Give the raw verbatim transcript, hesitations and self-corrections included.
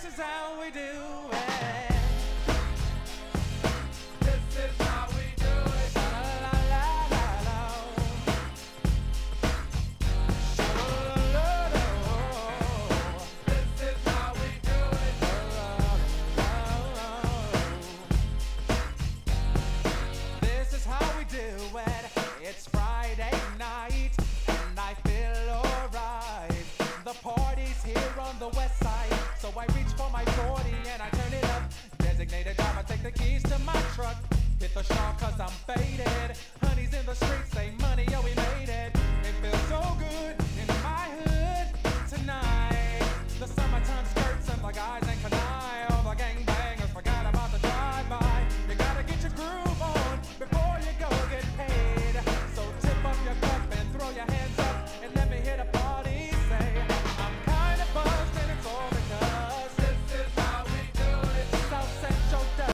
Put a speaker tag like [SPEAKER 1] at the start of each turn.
[SPEAKER 1] is how we do it.
[SPEAKER 2] This is how we do it.
[SPEAKER 1] La la la la la. La la la la.
[SPEAKER 2] This is how we do it.
[SPEAKER 1] This is how we do it. It's Friday night and I feel alright. The party's here on the west side, so I reach for my forty and I turn it up. Designated driver, take the keys to my truck. Hit the shawl cause I'm faded. Honey's in the streets, say money, yo we made it. It feels so good